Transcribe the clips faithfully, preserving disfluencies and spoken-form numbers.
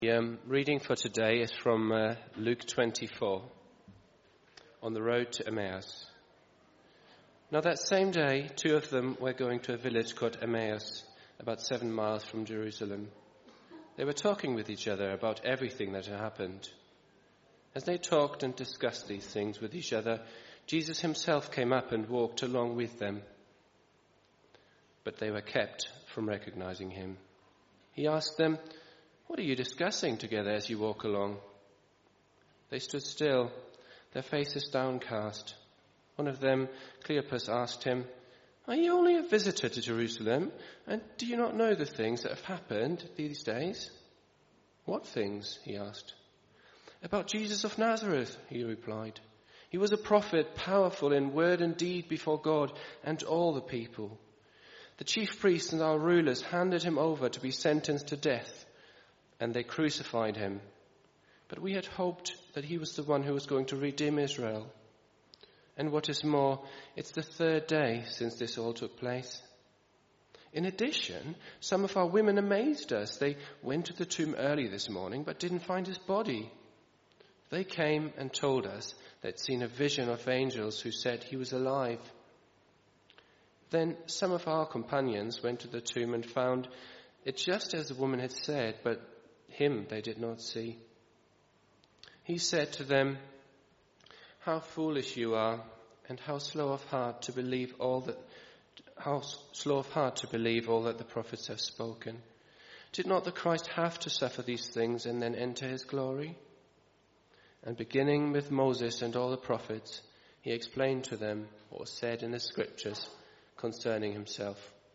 The um, reading for today is from uh, Luke twenty-four, on the road to Emmaus. Now that same day, two of them were going to a village called Emmaus, about seven miles from Jerusalem. They were talking with each other about everything that had happened. As they talked and discussed these things with each other, Jesus himself came up and walked along with them. But they were kept from recognizing him. He asked them, "What are you discussing together as you walk along?" They stood still, their faces downcast. One of them, Cleopas, asked him, "Are you only a visitor to Jerusalem, and do you not know the things that have happened these days?" "What things?" he asked. "About Jesus of Nazareth," he replied. "He was a prophet, powerful in word and deed before God and all the people. The chief priests and our rulers handed him over to be sentenced to death, and they crucified him. But we had hoped that he was the one who was going to redeem Israel. And what is more, it's the third day since this all took place. In addition, some of our women amazed us. They went to the tomb early this morning, but didn't find his body. They came and told us they'd seen a vision of angels who said he was alive. Then some of our companions went to the tomb and found it just as the woman had said, but him they did not see." He said to them, "How foolish you are, and how slow of heart to believe all that how slow of heart to believe all that the prophets have spoken. Did not the Christ have to suffer these things and then enter his glory?" And beginning with Moses and all the prophets, he explained to them what was said in the scriptures concerning himself.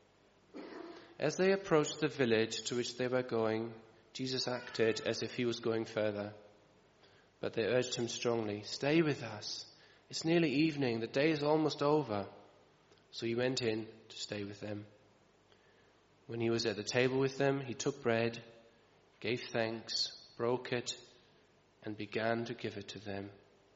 As they approached the village to which they were going, Jesus acted as if he was going further. But they urged him strongly, "Stay with us. It's nearly evening. The day is almost over." So he went in to stay with them. When he was at the table with them, he took bread, gave thanks, broke it, and began to give it to them.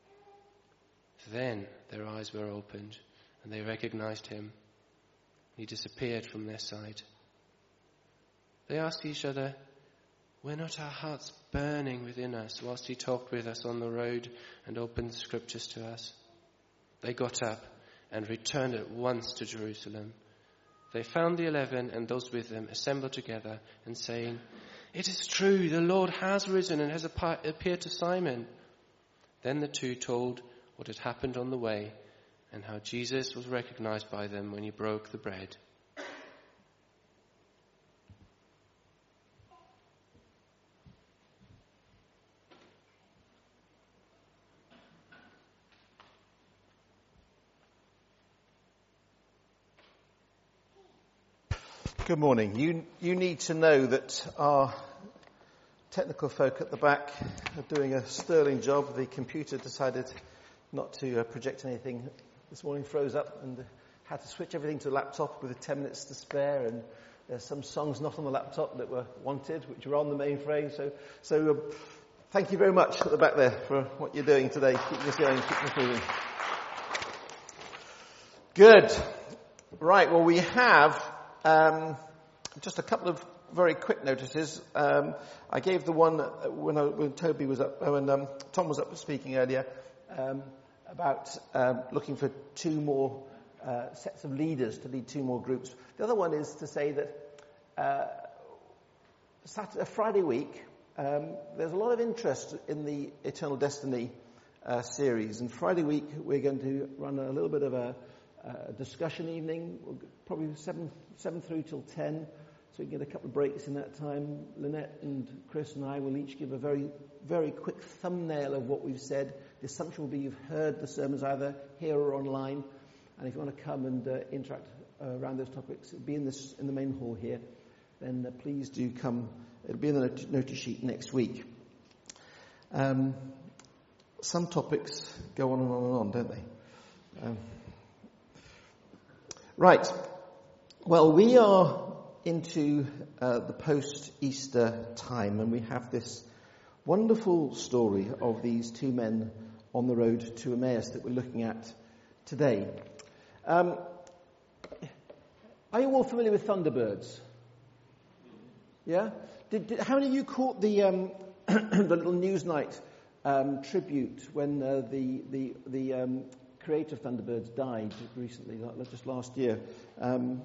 Then their eyes were opened, and they recognized him. He disappeared from their sight. They asked each other, "Were not our hearts burning within us whilst he talked with us on the road and opened the scriptures to us?" They got up and returned at once to Jerusalem. They found the eleven and those with them assembled together and saying, "It is true, the Lord has risen and has appeared to Simon." Then the two told what had happened on the way and how Jesus was recognized by them when he broke the bread. Good morning. You you need to know that our technical folk at the back are doing a sterling job. The computer decided not to uh, project anything this morning, froze up, and uh, had to switch everything to the laptop with ten minutes to spare. And there's some songs not on the laptop that were wanted, which were on the mainframe. So so uh, thank you very much at the back there for what you're doing today. Keep this going, keep this moving. Good. Right. Well, we have. Um, just a couple of very quick notices. Um, I gave the one when, I, when Toby was up, when um, Tom was up speaking earlier, um, about um, looking for two more uh, sets of leaders to lead two more groups. The other one is to say that uh, Saturday, Friday week, um, there's a lot of interest in the Eternal Destiny uh, series, and Friday week we're going to run a little bit of a Uh, discussion evening, probably seven, seven through till ten, so we can get a couple of breaks in that time. Lynette and Chris and I will each give a very, very quick thumbnail of what we've said. The assumption will be you've heard the sermons either here or online, and if you want to come and uh, interact uh, around those topics, it'll be in this in the main hall here. Then uh, please do come. It'll be in the not- notice sheet next week. Um, some topics go on and on and on, don't they? Um, Right. Well, we are into uh, the post-Easter time, and we have this wonderful story of these two men on the road to Emmaus that we're looking at today. Um, are you all familiar with Thunderbirds? Yeah? did, did, how many of you caught the um, the little Newsnight um, tribute when uh, the the the um, creator of Thunderbirds died recently, just last year? Um,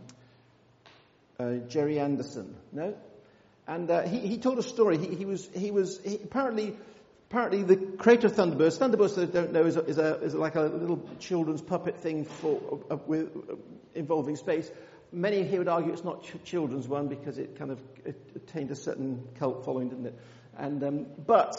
uh, Jerry Anderson, no? And uh, he, he told a story. He, he was he was he, apparently apparently the creator of Thunderbirds. Thunderbirds, I don't know, is a, is, a, is like a little children's puppet thing for uh, with, uh, involving space. Many here would argue it's not ch- children's one because it kind of it attained a certain cult following, didn't it? And um, but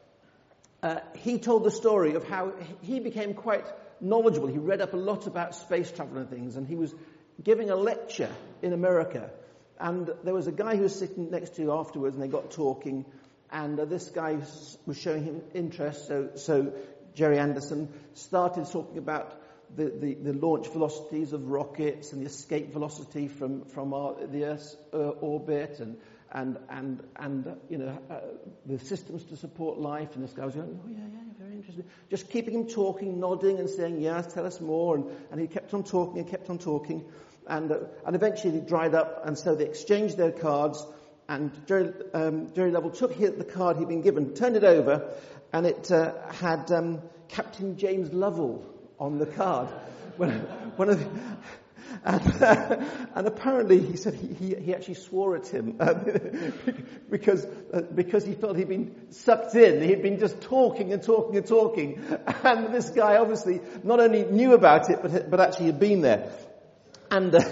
uh, he told the story of how he became quite knowledgeable. He read up a lot about space travel and things, and he was giving a lecture in America. And there was a guy who was sitting next to you afterwards, and they got talking, and uh, this guy was showing him interest, so, so Jerry Anderson started talking about the, the, the launch velocities of rockets and the escape velocity from, from our, the Earth's uh, orbit, and, and, and, and uh, you know, uh, the systems to support life, and this guy was going, oh yeah, yeah, very interesting. Just keeping him talking, nodding and saying, yeah, tell us more, and, and he kept on talking and kept on talking. And uh, and eventually it dried up, and so they exchanged their cards, and Jerry, um, Jerry Lovell took his, the card he'd been given, turned it over, and it uh, had um, Captain James Lovell on the card. One, one of the, and, uh, and apparently he said he, he, he actually swore at him uh, because uh, because he felt he'd been sucked in. He'd been just talking and talking and talking, and this guy obviously not only knew about it, but but actually had been there. And uh,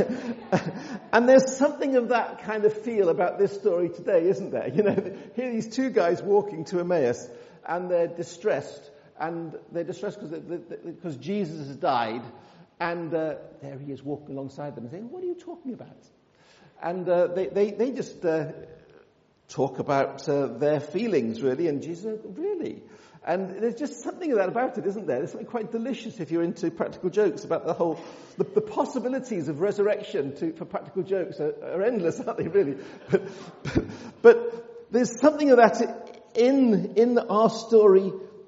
and there's something of that kind of feel about this story today, isn't there? You know, here are these two guys walking to Emmaus, and they're distressed, and they're distressed because because Jesus has died, and uh, there he is walking alongside them and saying, "What are you talking about?" And uh, they, they they just uh, talk about uh, their feelings, really, and Jesus said, "Really?" And there's just something of that about it, isn't there? There's something quite delicious if you're into practical jokes about the whole, the, the possibilities of resurrection to, for practical jokes are, are endless, aren't they, really? But, but, but there's something of that in, in our story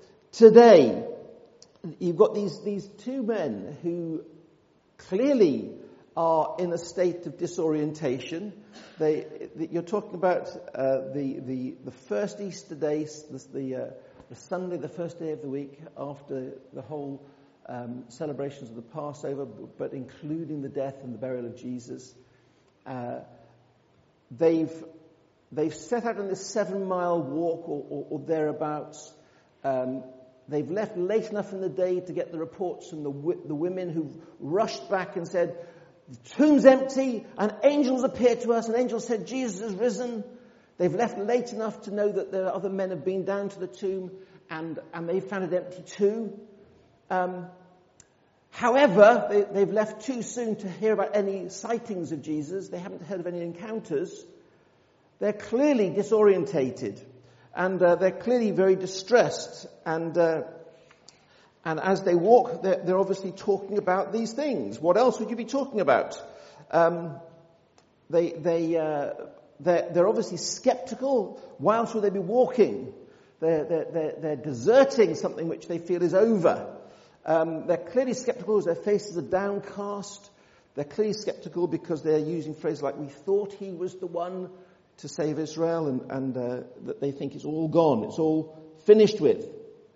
today. You've got these, these two men who clearly are in a state of disorientation. They, you're talking about uh, the, the, the first Easter day, the, the uh, The Sunday, the first day of the week after the whole um, celebrations of the Passover, but including the death and the burial of Jesus. Uh, they've they've set out on this seven-mile walk or, or, or thereabouts. Um, they've left late enough in the day to get the reports from the the women who rushed back and said, "The tomb's empty, and angels appeared to us. An angel said Jesus has risen." They've left late enough to know that the other men have been down to the tomb, and, and they've found it empty too. Um, however, they, they've left too soon to hear about any sightings of Jesus. They haven't heard of any encounters. They're clearly disorientated, and uh, they're clearly very distressed. And uh, and as they walk, they're, they're obviously talking about these things. What else would you be talking about? Um, they they. Uh, They're, they're obviously skeptical. Why else would they be walking? They're, they're, they're, they're deserting something which they feel is over. Um, they're clearly skeptical as their faces are downcast. They're clearly skeptical because they're using phrases like, "We thought he was the one to save Israel," and, and uh, that they think it's all gone. It's all finished with.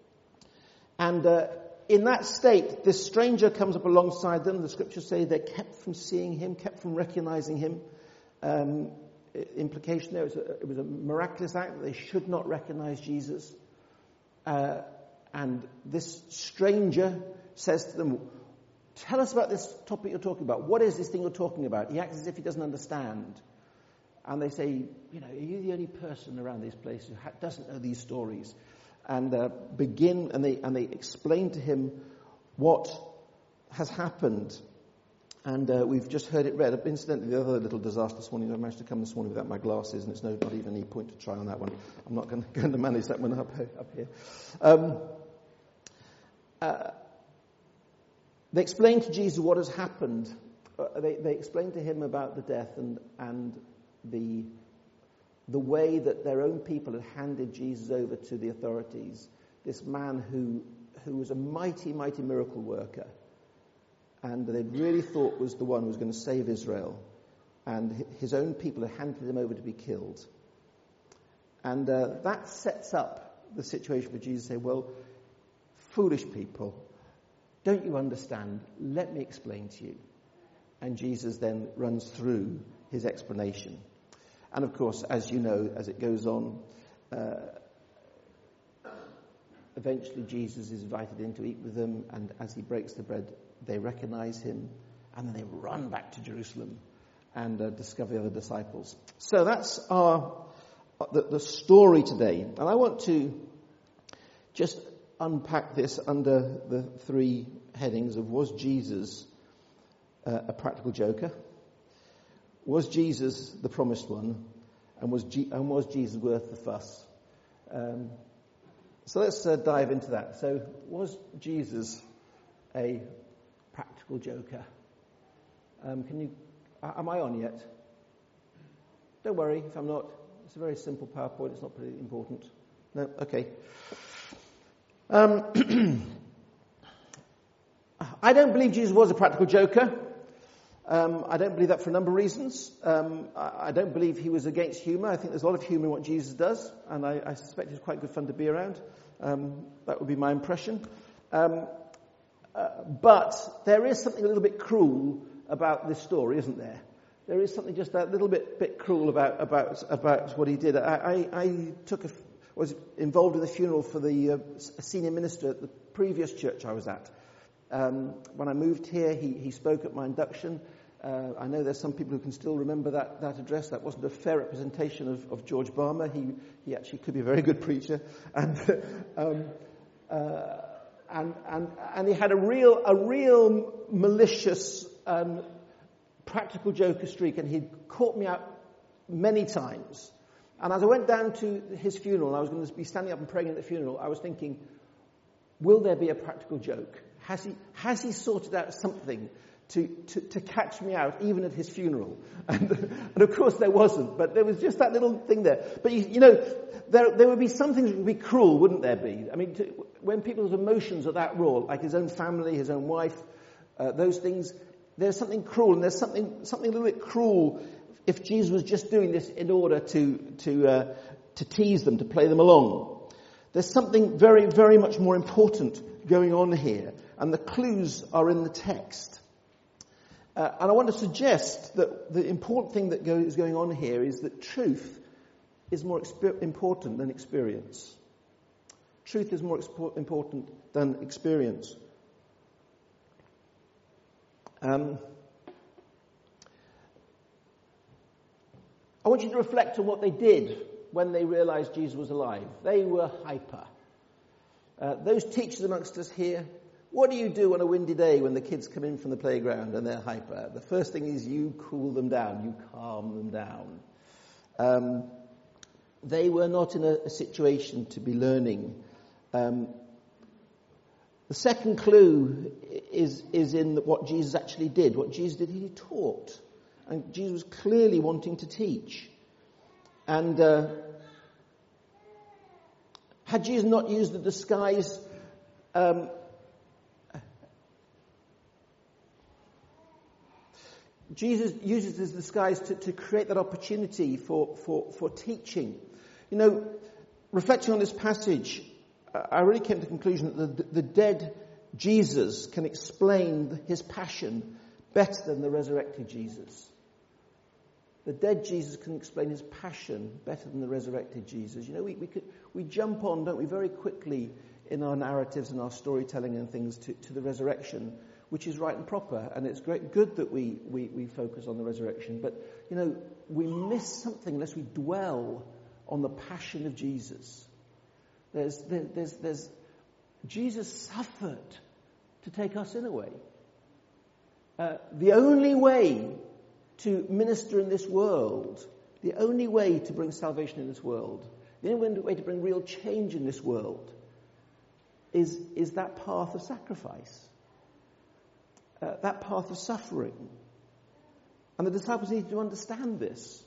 And uh, in that state, this stranger comes up alongside them. The scriptures say they're kept from seeing him, kept from recognizing him. Um, implication there, it was, a, it was a miraculous act that they should not recognize Jesus. Uh, and this stranger says to them, "Tell us about this topic you're talking about. What is this thing you're talking about?" He acts as if he doesn't understand. And they say, "You know, are you the only person around this place who ha- doesn't know these stories?" And uh, begin, and they and they explain to him what has happened. And uh, we've just heard it read. Incidentally, the other little disaster this morning, I managed to come this morning without my glasses, and it's no, not even any point to try on that one. I'm not going to, going to manage that one up, up here. Um, uh, they explained to Jesus what has happened. Uh, they, they explained to him about the death and, and the, the way that their own people had handed Jesus over to the authorities. This man who, who was a mighty, mighty miracle worker, and they really thought was the one who was going to save Israel, and his own people had handed him over to be killed. And uh, that sets up the situation for Jesus to say, well, foolish people, don't you understand? Let me explain to you. And Jesus then runs through his explanation. And of course, as you know, as it goes on, uh, eventually Jesus is invited in to eat with them, and as he breaks the bread, they recognize him, and then they run back to Jerusalem and uh, discover the other disciples. So that's our the, the story today. And I want to just unpack this under the three headings of: was Jesus uh, a practical joker? Was Jesus the promised one? And was, G- and was Jesus worth the fuss? Um, so let's uh, dive into that. So was Jesus a practical joker? Um, can you? Uh, am I on yet? Don't worry if I'm not. It's a very simple PowerPoint. It's not pretty important. No? Okay. Um, I don't believe Jesus was a practical joker. Um, I don't believe that for a number of reasons. Um, I, I don't believe he was against humour. I think there's a lot of humour in what Jesus does, and I, I suspect it's quite good fun to be around. Um, that would be my impression. Um, uh, but there is something a little bit cruel about this story, isn't there? There is something just a little bit bit cruel about about about what he did. I, I, I took a, was involved in the funeral for the uh, senior minister at the previous church I was at. Um, when I moved here, he, he spoke at my induction. Uh, I know there's some people who can still remember that, that address. That wasn't a fair representation of, of George Barmer. He he actually could be a very good preacher, and um, uh, and and and he had a real a real malicious um, practical joker streak, and he'd caught me out many times. And as I went down to his funeral, and I was going to be standing up and praying at the funeral, I was thinking, will there be a practical joke? Has he has he sorted out something to, to, to catch me out, even at his funeral? And, and of course there wasn't, but there was just that little thing there. But you, you know, there there would be some things that would be cruel, wouldn't there be? I mean, to, when people's emotions are that raw, like his own family, his own wife, uh, those things, there's something cruel, and there's something something a little bit cruel if Jesus was just doing this in order to to uh, to tease them, to play them along. There's something very, very much more important going on here, and the clues are in the text. Uh, and I want to suggest that the important thing that go, is going on here is that truth is more exper- important than experience. Truth is more expo- important than experience. Um, I want you to reflect on what they did when they realized Jesus was alive. They were hyper. Uh, those teachers amongst us here, what do you do on a windy day when the kids come in from the playground and they're hyper? The first thing is you cool them down, you calm them down. Um, they were not in a, a situation to be learning. Um, the second clue is, is in what Jesus actually did. What Jesus did, he taught. And Jesus was clearly wanting to teach. And uh, had Jesus not used the disguise, um, Jesus uses this disguise to, to create that opportunity for, for, for teaching. You know, reflecting on this passage, I really came to the conclusion that the, the dead Jesus can explain his passion better than the resurrected Jesus. The dead Jesus can explain his passion better than the resurrected Jesus. You know, we we, could, we jump on, don't we, very quickly in our narratives and our storytelling and things to, to the resurrection, which is right and proper, and it's great, good that we, we, we focus on the resurrection. But, you know, we miss something unless we dwell on the passion of Jesus. There's, there, there's, there's, Jesus suffered to take our sin away. Uh, the only way to minister in this world, the only way to bring salvation in this world, the only way to bring real change in this world is, is that path of sacrifice. Uh, that path of suffering. And the disciples needed to understand this.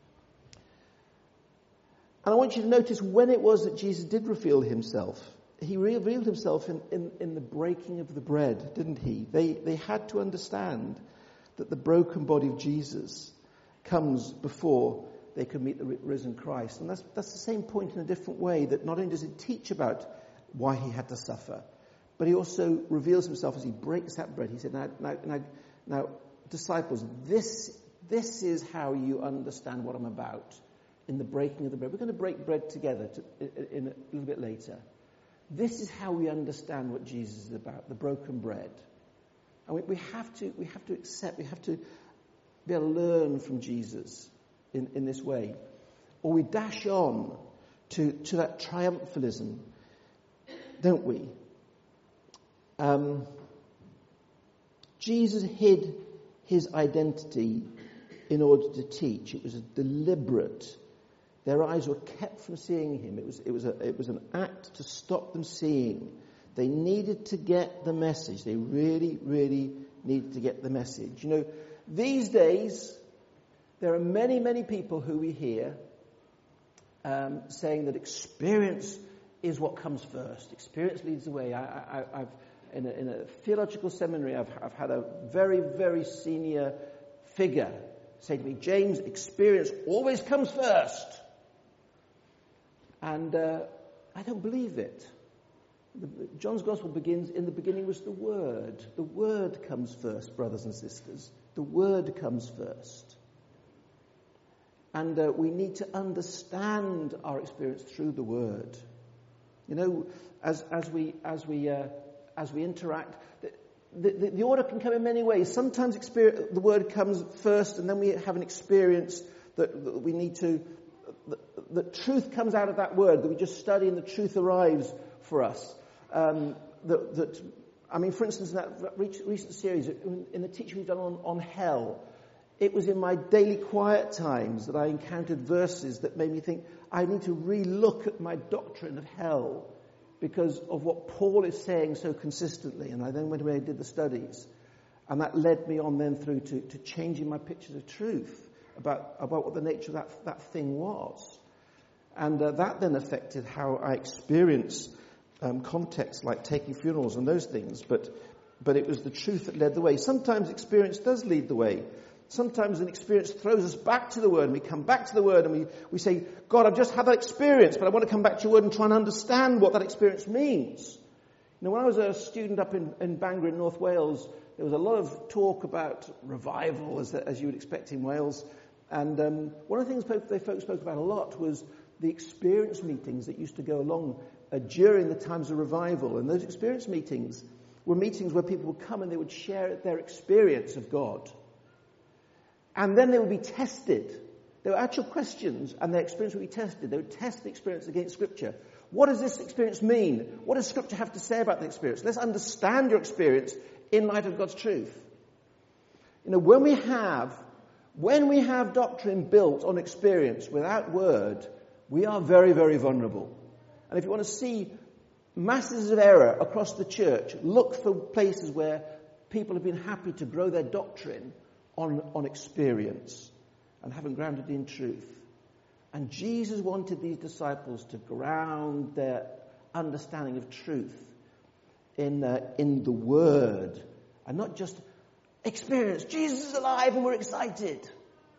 And I want you to notice when it was that Jesus did reveal himself. He revealed himself in, in, in the breaking of the bread, didn't he? They, they had to understand that the broken body of Jesus comes before they could meet the risen Christ. And that's, that's the same point in a different way, that not only does it teach about why he had to suffer, but he also reveals himself as he breaks that bread. He said, now, now, now, now disciples, this, this is how you understand what I'm about in the breaking of the bread. We're going to break bread together to, in, in a little bit later. This is how we understand what Jesus is about, the broken bread. And we, we have to we have to accept, we have to be able to learn from Jesus in, in this way. Or we dash on to, to that triumphalism, don't we? Um, Jesus hid his identity in order to teach. It was a deliberate. Their eyes were kept from seeing him. It was it was a it was an act to stop them seeing. They needed to get the message. They really, really needed to get the message. You know, these days, there are many, many people who we hear um, saying that experience is what comes first. Experience leads the way. I, I, I've in a, in a theological seminary, I've, I've had a very, very senior figure say to me, James, experience always comes first. And uh, I don't believe it. The, John's Gospel begins, in the beginning was the Word. The Word comes first, brothers and sisters. The Word comes first. And uh, we need to understand our experience through the Word. You know, as as we as we uh, as we interact, the, the, the order can come in many ways. Sometimes experience, the Word comes first, and then we have an experience that, that we need to. The, the truth comes out of that Word that we just study, and the truth arrives for us. Um, that, that I mean, for instance, in that recent series, in the teaching we've done on, on hell, it was in my daily quiet times that I encountered verses that made me think, I need to re-look at my doctrine of hell because of what Paul is saying so consistently. And I then went away and did the studies. And that led me on then through to, to changing my pictures of truth about, about what the nature of that, that thing was. And uh, that then affected how I experience um, contexts like taking funerals and those things. But, but it was the truth that led the way. Sometimes experience does lead the way. Sometimes an experience throws us back to the Word, and we come back to the Word and we, we say, God, I've just had that experience, but I want to come back to your Word and try and understand what that experience means. You know, when I was a student up in, in Bangor in North Wales, there was a lot of talk about revival, as, as you would expect in Wales. And um, one of the things they folks spoke about a lot was the experience meetings that used to go along uh, during the times of revival. And those experience meetings were meetings where people would come and they would share their experience of God. And then they would be tested. There were actual questions, and their experience would be tested. They would test the experience against Scripture. What does this experience mean? What does Scripture have to say about the experience? Let's understand your experience in light of God's truth. You know, when we have, when we have doctrine built on experience without Word, we are very, very vulnerable. And if you want to see masses of error across the church, look for places where people have been happy to grow their doctrine On, on experience and haven't grounded in truth. And Jesus wanted these disciples to ground their understanding of truth in uh, in the Word and not just experience. Jesus is alive and we're excited.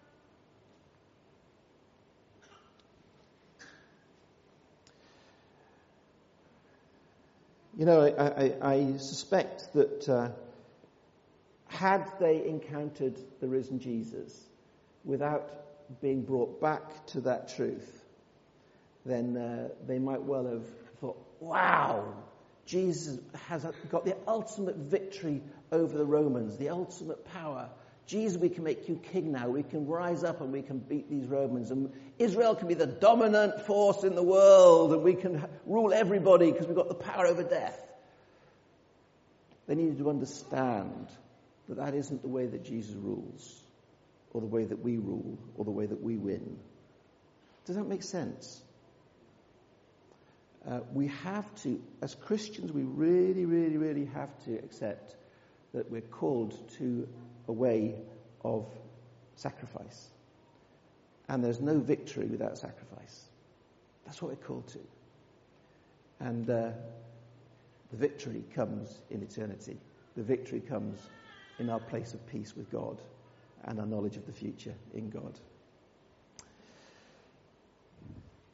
You know, I, I, I suspect that uh, had they encountered the risen Jesus without being brought back to that truth, then uh, they might well have thought, wow, Jesus has got the ultimate victory over the Romans, the ultimate power. Jesus, we can make you king now. We can rise up and we can beat these Romans. And Israel can be the dominant force in the world and we can rule everybody because we've got the power over death. They needed to understand that that isn't the way that Jesus rules, or the way that we rule, or the way that we win. Does that make sense? Uh, we have to, as Christians, we really, really, really have to accept that we're called to a way of sacrifice. And there's no victory without sacrifice. That's what we're called to. And uh, the victory comes in eternity. The victory comes in our place of peace with God and our knowledge of the future in God.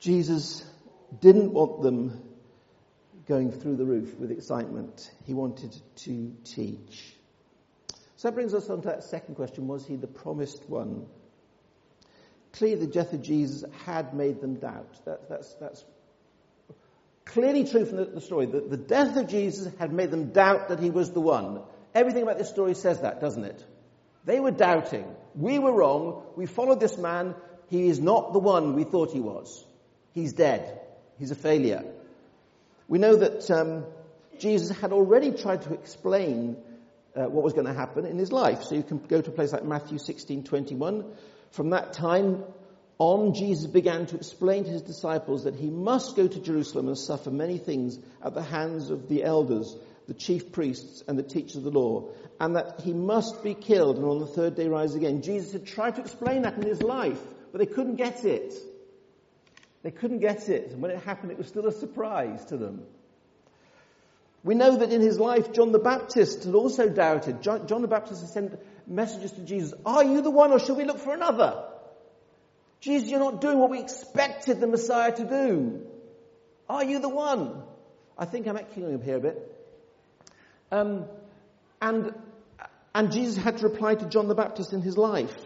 Jesus didn't want them going through the roof with excitement. He wanted to teach. So that brings us on to that second question. Was he the promised one? Clearly the death of Jesus had made them doubt. That, that's, that's clearly true from the, the story. The, the death of Jesus had made them doubt that he was the one. Everything about this story says that, doesn't it? They were doubting. We were wrong. We followed this man. He is not the one we thought he was. He's dead. He's a failure. We know that um, Jesus had already tried to explain uh, what was going to happen in his life. So you can go to a place like Matthew sixteen twenty-one. From that time on, Jesus began to explain to his disciples that he must go to Jerusalem and suffer many things at the hands of the elders, the chief priests, and the teachers of the law, and that he must be killed and on the third day rise again. Jesus had tried to explain that in his life, but they couldn't get it. They couldn't get it. And when it happened, it was still a surprise to them. We know that in his life, John the Baptist had also doubted. John, John the Baptist had sent messages to Jesus. Are you the one, or shall we look for another? Jesus, you're not doing what we expected the Messiah to do. Are you the one? I think I'm echoing him here a bit. Um, and, and Jesus had to reply to John the Baptist in his life.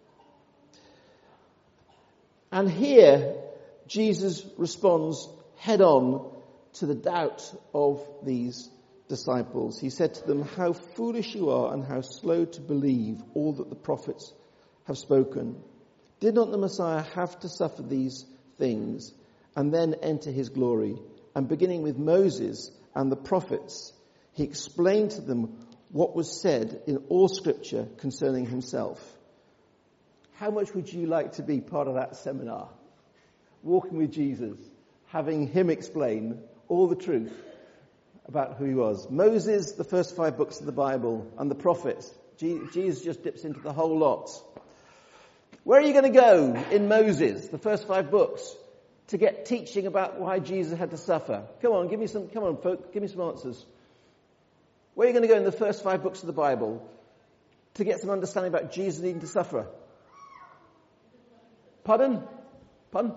And here, Jesus responds head on to the doubt of these disciples. He said to them, how foolish you are and how slow to believe all that the prophets have spoken. Did not the Messiah have to suffer these things and then enter his glory? And beginning with Moses and the prophets, he explained to them what was said in all scripture concerning himself. How much would you like to be part of that seminar? Walking with Jesus, having him explain all the truth about who he was. Moses, the first five books of the Bible, and the prophets. Jesus just dips into the whole lot. Where are you going to go in Moses, the first five books, to get teaching about why Jesus had to suffer? Come on, give me some, come on, folk, give me some answers. Where are you going to go in the first five books of the Bible to get some understanding about Jesus needing to suffer? Pardon? Pardon?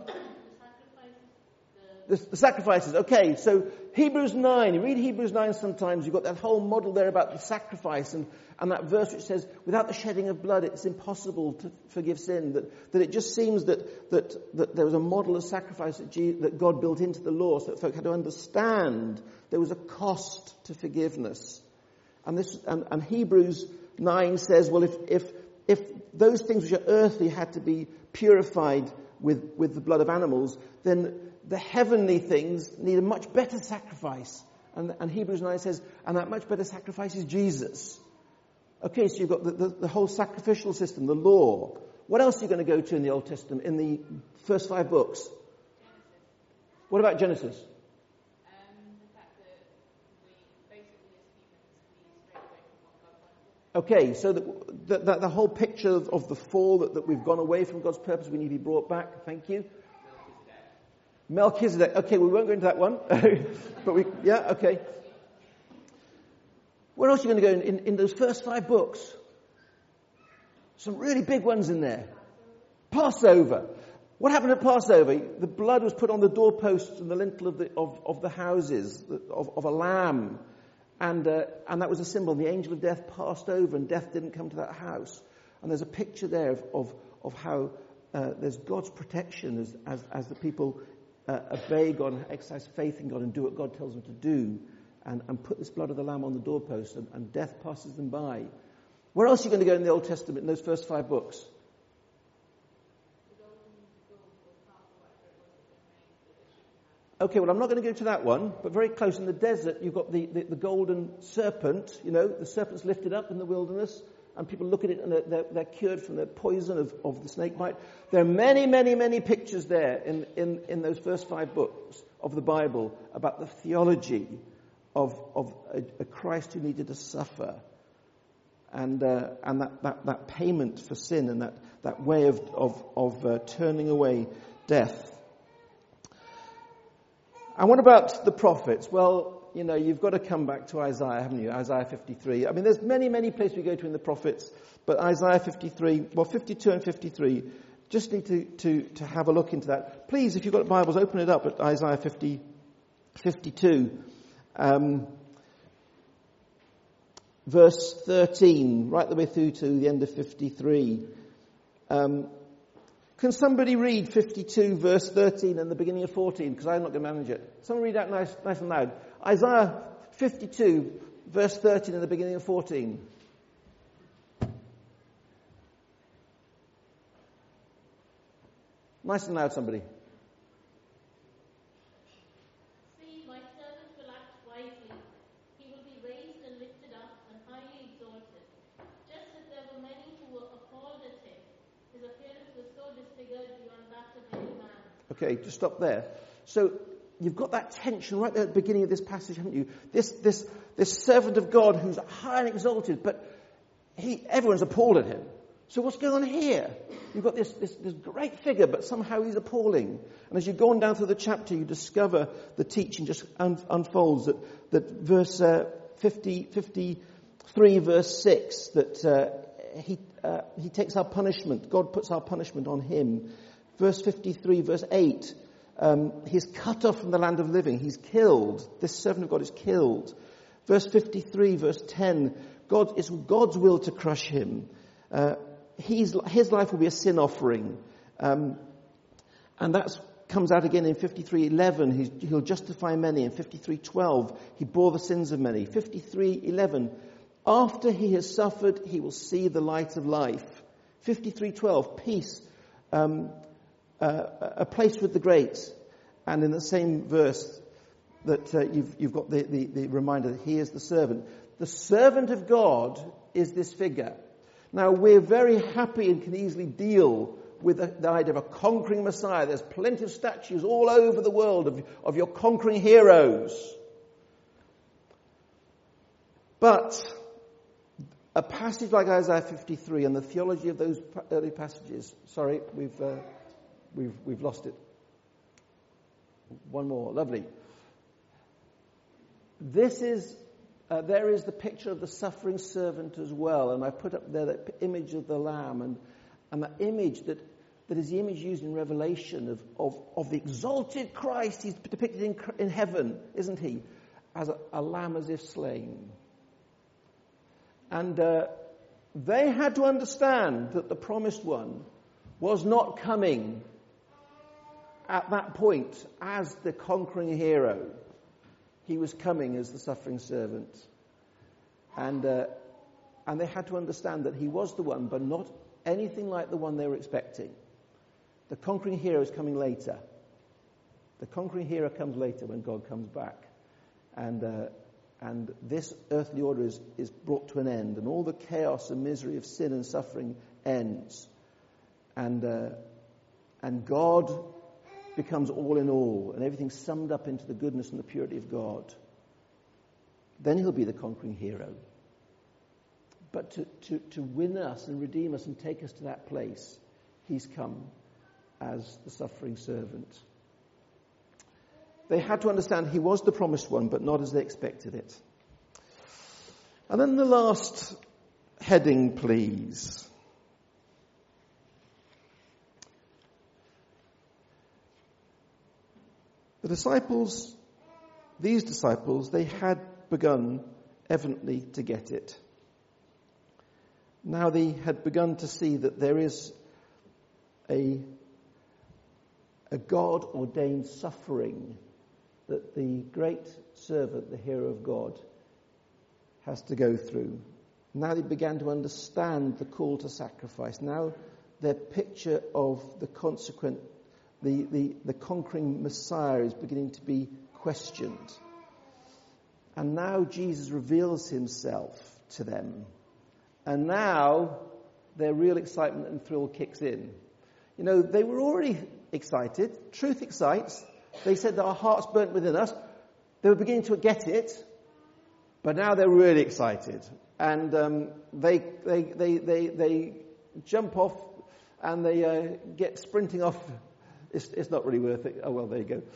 The, the sacrifices. Okay, so Hebrews nine. You read Hebrews nine sometimes, you've got that whole model there about the sacrifice and, and that verse which says, without the shedding of blood, it's impossible to forgive sin. That, that it just seems that, that, that there was a model of sacrifice that, Jesus, that God built into the law so that folk had to understand there was a cost to forgiveness. And this and, and Hebrews nine says, well, if, if, if those things which are earthly had to be purified with, with the blood of animals, then the heavenly things need a much better sacrifice. And, and Hebrews nine says, and that much better sacrifice is Jesus. Okay, so you've got the, the, the whole sacrificial system, the law. What else are you going to go to in the Old Testament, in the first five books? Genesis. What about Genesis? Um, the fact that we basically as humans, we strayed away from what God wanted. Okay, so the, the, the, the whole picture of, of the fall, that, that we've gone away from God's purpose, we need to be brought back. Thank you. Melchizedek. Okay, we won't go into that one. but we, yeah, okay. Where else are you going to go in, in, in those first five books? Some really big ones in there. Passover. What happened at Passover? The blood was put on the doorposts and the lintel of the, of, of the houses, of, of a lamb. And, uh, and that was a symbol. The angel of death passed over and death didn't come to that house. And there's a picture there of, of, of how uh, there's God's protection as, as, as the people uh, obey God and exercise faith in God and do what God tells them to do. And, and put this blood of the lamb on the doorpost and, and death passes them by. Where else are you going to go in the Old Testament in those first five books? Okay, well, I'm not going to go to that one, but very close in the desert, you've got the, the, the golden serpent, you know, the serpent's lifted up in the wilderness, and people look at it and they're, they're, they're cured from the poison of, of the snake bite. There are many, many, many pictures there in, in, in those first five books of the Bible about the theology of, of a, a Christ who needed to suffer, and uh, and that, that, that payment for sin, and that, that way of, of, of uh, turning away death. And what about the prophets? Well, you know, you've got to come back to Isaiah, haven't you? Isaiah fifty-three. I mean, there's many, many places we go to in the prophets, but Isaiah fifty-three, well, fifty-two and fifty-three just need to, to, to have a look into that. Please, if you've got Bibles, open it up at Isaiah fifty, fifty-two. Um, verse thirteen, right the way through to the end of fifty-three. Um, can somebody read fifty-two, verse thirteen and the beginning of fourteen? Because I'm not going to manage it. Someone read that nice, nice and loud. Isaiah fifty-two, verse thirteen and the beginning of fourteen. Nice and loud, somebody. See, my servant will act wisely. He will be raised and lifted up and highly exalted. Just as there were many who were appalled at him, his appearance was so disfigured beyond that of any man. Okay, just stop there. So you've got that tension right there at the beginning of this passage, haven't you? This this this servant of God who's high and exalted, but he everyone's appalled at him. So what's going on here? You've got this, this, this great figure, but somehow he's appalling. And as you go on down through the chapter, you discover the teaching just un- unfolds that, that verse uh, fifty, fifty-three, verse six, that uh, he, uh, he takes our punishment. God puts our punishment on him. Verse fifty-three, verse eight, um, he's cut off from the land of living. He's killed. This servant of God is killed. Verse fifty-three, verse ten, God, it's God's will to crush him. Uh, He's, his life will be a sin offering. Um, and that comes out again in fifty-three eleven. He's, he'll justify many. In fifty-three twelve, he bore the sins of many. fifty-three eleven, after he has suffered, he will see the light of life. fifty-three twelve, peace, um, uh, a place with the great. And in the same verse that uh, you've, you've got the, the, the reminder that he is the servant. The servant of God is this figure. Now, we're very happy and can easily deal with the, the idea of a conquering Messiah. There's plenty of statues all over the world of, of your conquering heroes. But a passage like Isaiah fifty-three and the theology of those early passages, sorry, we've, uh, we've, we've lost it. One more, lovely. This is Uh, there is the picture of the suffering servant as well, and I put up there that image of the Lamb, and, and that image that, that is the image used in Revelation of, of, of the exalted Christ. He's depicted in, in heaven, isn't he? As a, a lamb as if slain. And uh, they had to understand that the promised one was not coming at that point as the conquering hero. He was coming as the suffering servant. And uh, and they had to understand that he was the one, but not anything like the one they were expecting. The conquering hero is coming later. The conquering hero comes later when God comes back. And uh, and this earthly order is, is brought to an end. And all the chaos and misery of sin and suffering ends. And uh, and God becomes all in all, and everything's summed up into the goodness and the purity of God. Then he'll be the conquering hero. But to, to, to win us and redeem us and take us to that place, he's come as the suffering servant. They had to understand he was the promised one, but not as they expected it. And then the last heading, please. The disciples, these disciples, they had begun evidently to get it. Now they had begun to see that there is a, a God-ordained suffering that the great servant, the hero of God, has to go through. Now they began to understand the call to sacrifice. Now their picture of the consequent The, the, the conquering Messiah is beginning to be questioned. And now Jesus reveals himself to them. And now their real excitement and thrill kicks in. You know, they were already excited. Truth excites. They said that our hearts burnt within us. They were beginning to get it. But now they're really excited. And um, they, they, they, they, they jump off and they uh, get sprinting off. It's, it's not really worth it. Oh, well, there you go.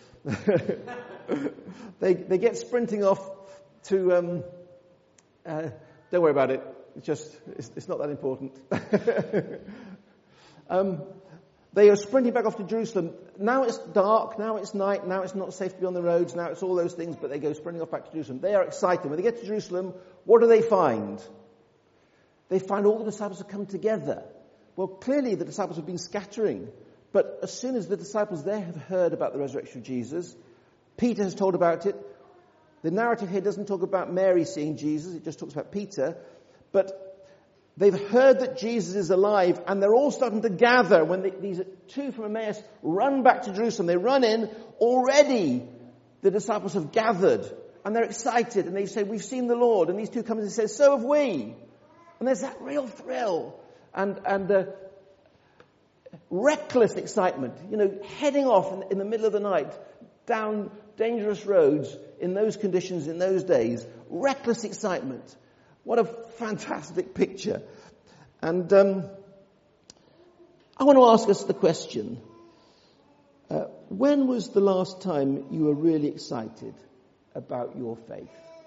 they they get sprinting off to, um, uh, don't worry about it. It's just, it's, it's not that important. um, They are sprinting back off to Jerusalem. Now it's dark, now it's night, now it's not safe to be on the roads, now it's all those things, but they go sprinting off back to Jerusalem. They are excited. When they get to Jerusalem, what do they find? They find all the disciples have come together. Well, clearly the disciples have been scattering. But as soon as the disciples there have heard about the resurrection of Jesus, Peter has told about it. The narrative here doesn't talk about Mary seeing Jesus, it just talks about Peter. But they've heard that Jesus is alive, and they're all starting to gather. When they, these two from Emmaus run back to Jerusalem, they run in. Already the disciples have gathered, and they're excited, and they say, we've seen the Lord. And these two come and say, so have we. And there's that real thrill and and uh, reckless excitement, you know, heading off in, in the middle of the night down dangerous roads in those conditions in those days. Reckless excitement. What a fantastic picture. And um, I want to ask us the question, uh, when was the last time you were really excited about your faith?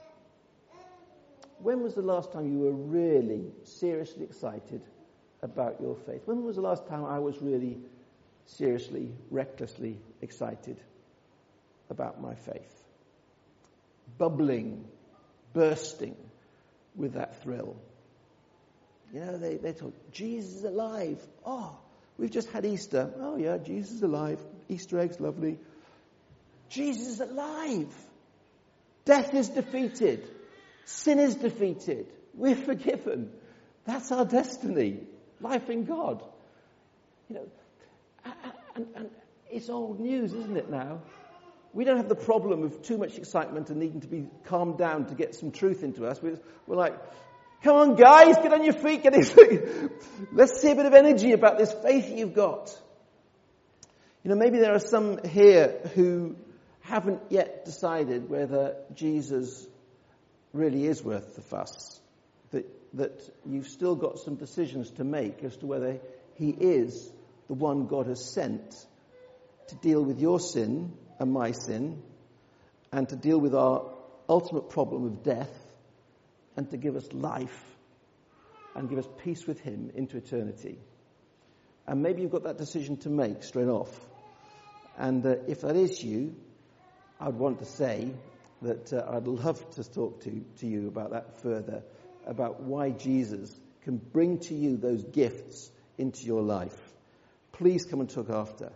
When was the last time you were really seriously excited about your faith? When was the last time I was really seriously, recklessly excited about my faith? Bubbling, bursting with that thrill. You know, they, they talk, Jesus is alive. Oh, we've just had Easter. Oh yeah, Jesus is alive. Easter eggs, lovely. Jesus is alive. Death is defeated. Sin is defeated. We're forgiven. That's our destiny. Life in God. You know, and, and it's old news, isn't it now? We don't have the problem of too much excitement and needing to be calmed down to get some truth into us. We're, we're like, come on guys, get on your feet. Get in. Let's see a bit of energy about this faith you've got. You know, maybe there are some here who haven't yet decided whether Jesus really is worth the fuss, that that you've still got some decisions to make as to whether he is the one God has sent to deal with your sin and my sin, and to deal with our ultimate problem of death, and to give us life and give us peace with him into eternity. And maybe you've got that decision to make straight off. And uh, if that is you, I'd want to say that uh, I'd love to talk to, to you about that further, about why Jesus can bring to you those gifts into your life. Please come and talk after.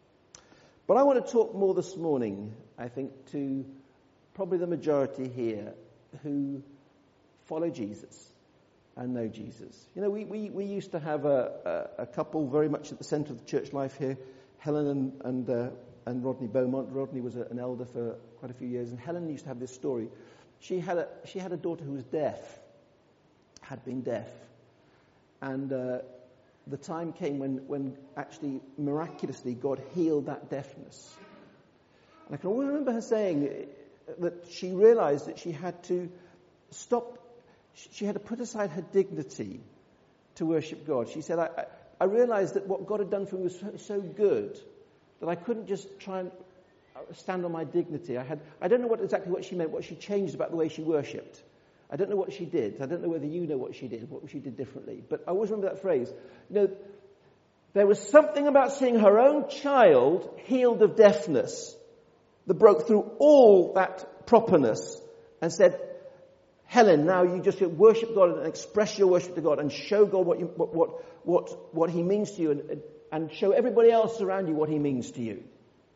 But I want to talk more this morning, I think, to probably the majority here who follow Jesus and know Jesus. You know, we, we, we used to have a, a, a couple very much at the centre of the church life here, Helen and and, uh, and Rodney Beaumont. Rodney was a, an elder for quite a few years, and Helen used to have this story. She had a she had a daughter who was deaf, had been deaf, and uh, the time came when when actually miraculously God healed that deafness. And I can always remember her saying that she realised that she had to stop. She had to put aside her dignity to worship God. She said, I, I, I realised that what God had done for me was so, so good that I couldn't just try and stand on my dignity. I had I don't know what exactly what she meant, what she changed about the way she worshipped. I don't know what she did. I don't know whether you know what she did, what she did differently. But I always remember that phrase. You know, there was something about seeing her own child healed of deafness that broke through all that properness and said, Helen, now you just worship God and express your worship to God and show God what you, what, what what what He means to you, and, and show everybody else around you what He means to you.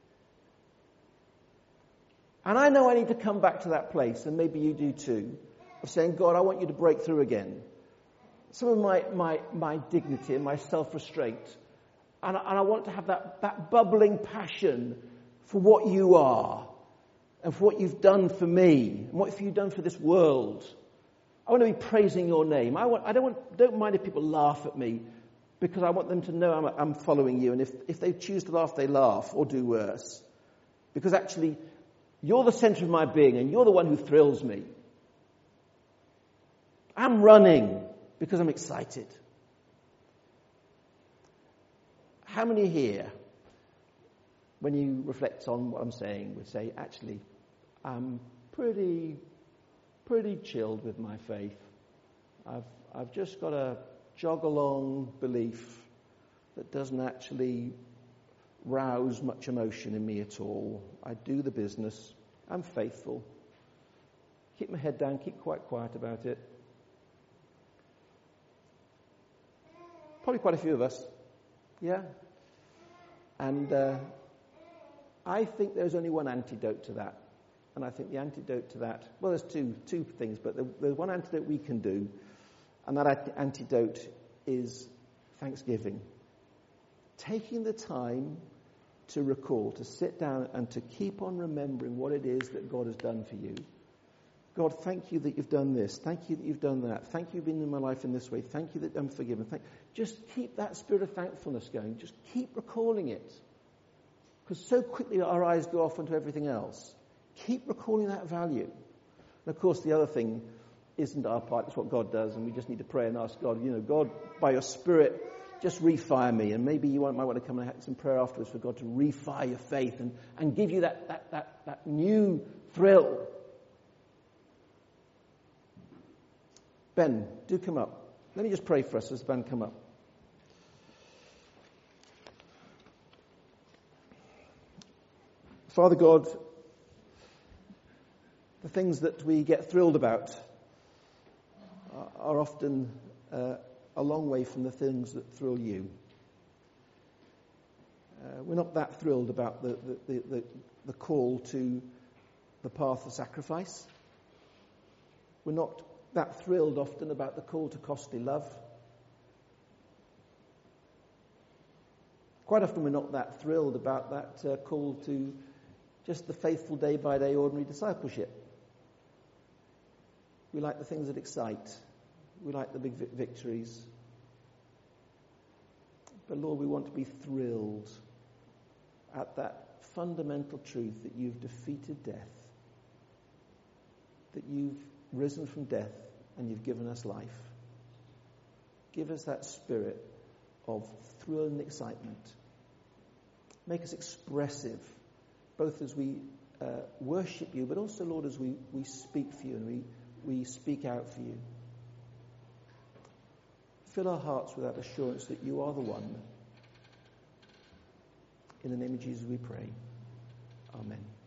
And I know I need to come back to that place, and maybe you do too, of saying, God, I want you to break through again. Some of my my, my dignity and my self-restraint, and, and I want to have that, that bubbling passion for what you are, and for what you've done for me, and what have you done for this world. I want to be praising your name. I want. I don't want. Don't mind if people laugh at me, because I want them to know I'm, I'm following you. And if if they choose to laugh, they laugh, or do worse, because actually, you're the centre of my being, and you're the one who thrills me. I'm running because I'm excited. How many here, when you reflect on what I'm saying, would say, actually, I'm pretty, pretty chilled with my faith. I've, I've just got a jog along belief that doesn't actually rouse much emotion in me at all. I do the business. I'm faithful. Keep my head down, keep quite quiet about it. Probably quite a few of us. Yeah? And uh, I think there's only one antidote to that. And I think the antidote to that, well, there's two two things, but there's one antidote we can do. And that antidote is thanksgiving. Taking the time to recall, to sit down and to keep on remembering what it is that God has done for you. God, thank you that you've done this. Thank you that you've done that. Thank you for being in my life in this way. Thank you that I'm forgiven. Thank, just keep that spirit of thankfulness going. Just keep recalling it. Because so quickly our eyes go off onto everything else. Keep recalling that value. And of course, the other thing isn't our part. It's what God does. And we just need to pray and ask God, you know, God, by your Spirit, just refire me. And maybe you might want to come and have some prayer afterwards for God to refire your faith and, and give you that, that, that, that new thrill. Ben, do come up. Let me just pray for us as Ben come up. Father God, the things that we get thrilled about are often uh, a long way from the things that thrill you. Uh, we're not that thrilled about the, the, the, the, the call to the path of sacrifice. We're not that thrilled often about the call to costly love. Quite often we're not that thrilled about that uh, call to just the faithful day-by-day ordinary discipleship. We like the things that excite. We like the big vi- victories. But Lord, we want to be thrilled at that fundamental truth that you've defeated death, that you've risen from death and you've given us life. Give us that spirit of thrill and excitement. Make us expressive, both as we uh, worship you, but also, Lord, as we, we speak for you and we, we speak out for you. Fill our hearts with that assurance that you are the one. In the name of Jesus we pray. Amen.